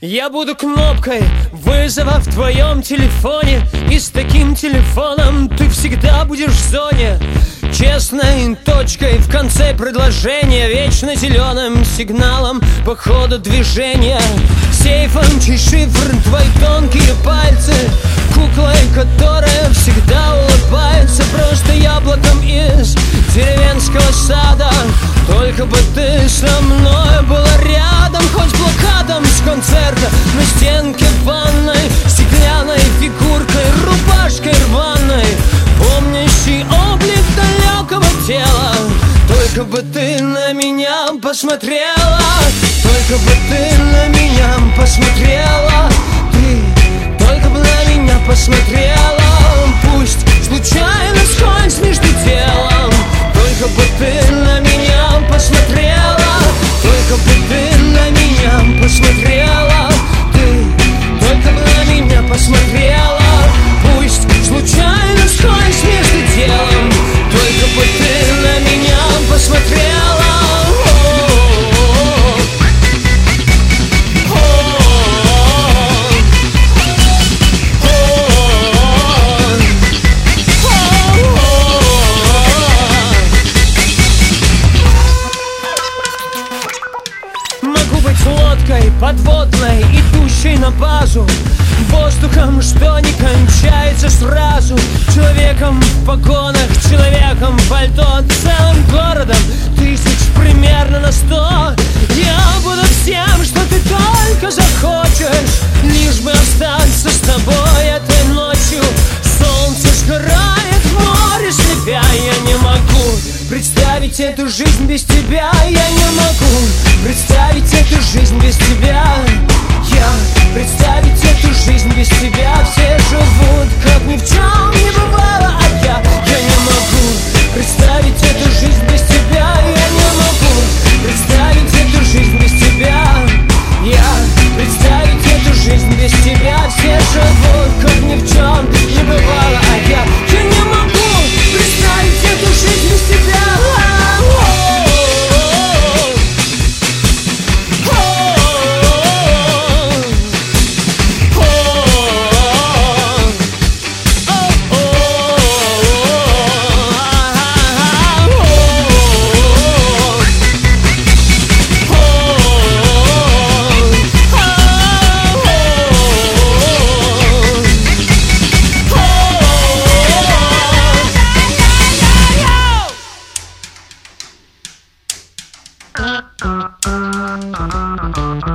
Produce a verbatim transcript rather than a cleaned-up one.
Я буду кнопкой вызова в твоем телефоне, и с таким телефоном ты всегда будешь в зоне. Честной точкой в конце предложения, вечно зеленым сигналом по ходу движения. Сейфом, чей шифр твои тонкие пальцы, куклой, которая всегда улыбается. Просто яблоком из деревенского сада, только бы ты со мной была рядом. Хоть блокадом с концерта на стенке ванной, стеклянной фигуркой, рубашкой рваной, помнящий облик далекого тела. Только бы ты на меня посмотрела, только бы ты на меня посмотрела, ты только бы на меня посмотрела. Пусть случайно скользь между телом, только бы ты на меня посмотрела, только бы ты на меня посмотрела, ты только бы на меня посмотрела. Пусть случайно скользь между телом, только бы ты на меня посмотрела. Подводной, идущей на базу, воздухом, что не кончается сразу, человеком в погонах, человеком в пальто, целым городом, тысяч примерно на сто. Я буду всем, что ты только захочешь, лишь бы остаться с тобой этой ночью. Солнце сгорает в море, слепя, я не могу представить эту жизнь без тебя. Я не могу представить эту жизнь без тебя. Я представить эту жизнь без тебя. Все живут, как ни в чем не бывало, а я, я не могу представить эту жизнь без тебя. Я не могу представить эту жизнь без тебя. Я представить эту жизнь без тебя. Все живут, как ни в чем не бывало, а я, я не могу представить эту жизнь без тебя. Uh, uh, uh, uh, uh, uh.